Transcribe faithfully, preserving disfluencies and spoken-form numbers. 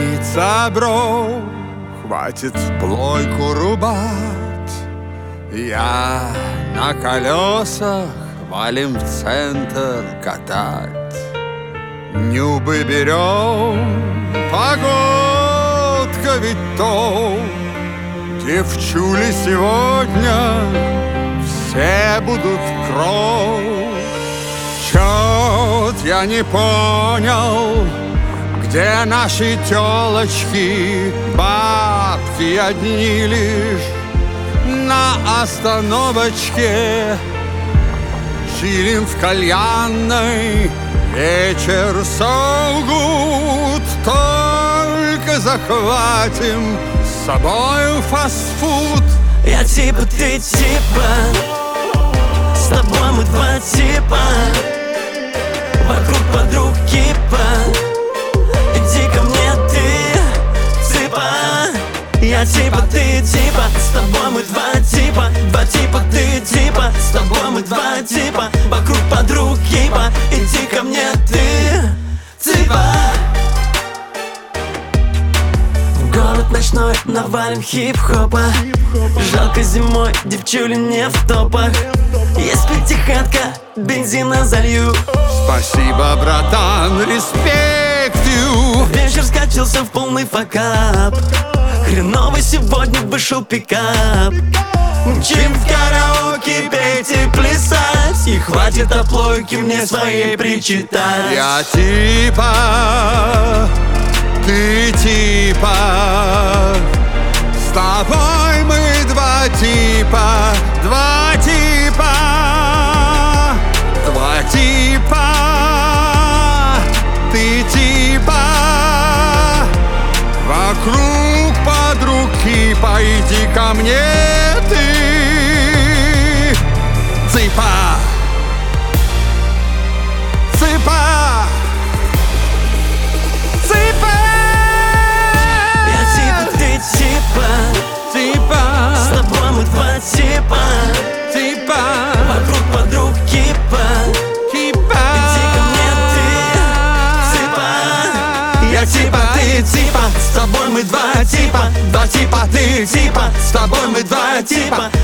Станица Брод, хватит плойку рубать. Я на колесах валим в центр катать. Нюбы берем, погодка ведь то. Девчули сегодня все будут кров. Чёт я не понял, где наши тёлочки, бабки одни лишь на остановочке. Чилим в кальянной, вечер so good. Только захватим с собой фастфуд. Я типа, ты типа, с тобой мы два типа, вокруг подруг кипа. Иди ко мне, ты типа. Я типа, ты типа, с тобой мы два типа, два типа, ты типа, с тобой мы два типа, вокруг подруг кипа. Иди ко мне, ты типа. Город ночной, навалим хип-хопа. Жалко зимой, девчули не в топах. Есть пятихатка, бензина залью. Спасибо, братан, респект you. Вечер скатился в полный факап. Хреновый сегодня вышел пикап. Мчим в караоке, петь и плясать. И хватит о плойке мне своей причитать. Я типа, ты типа, с тобой мы два типа, два типа, два типа, ты типа, вокруг подруг кипа. Иди ко мне, ты цыпа, цыпа, цыпа. Типа, с тобой мы два типа, типа, вокруг подруг кипа, кипа. Иди ко мне, ты типа. Я типа, ты типа, с тобой мы два типа, два типа, ты типа, с тобой мы два типа,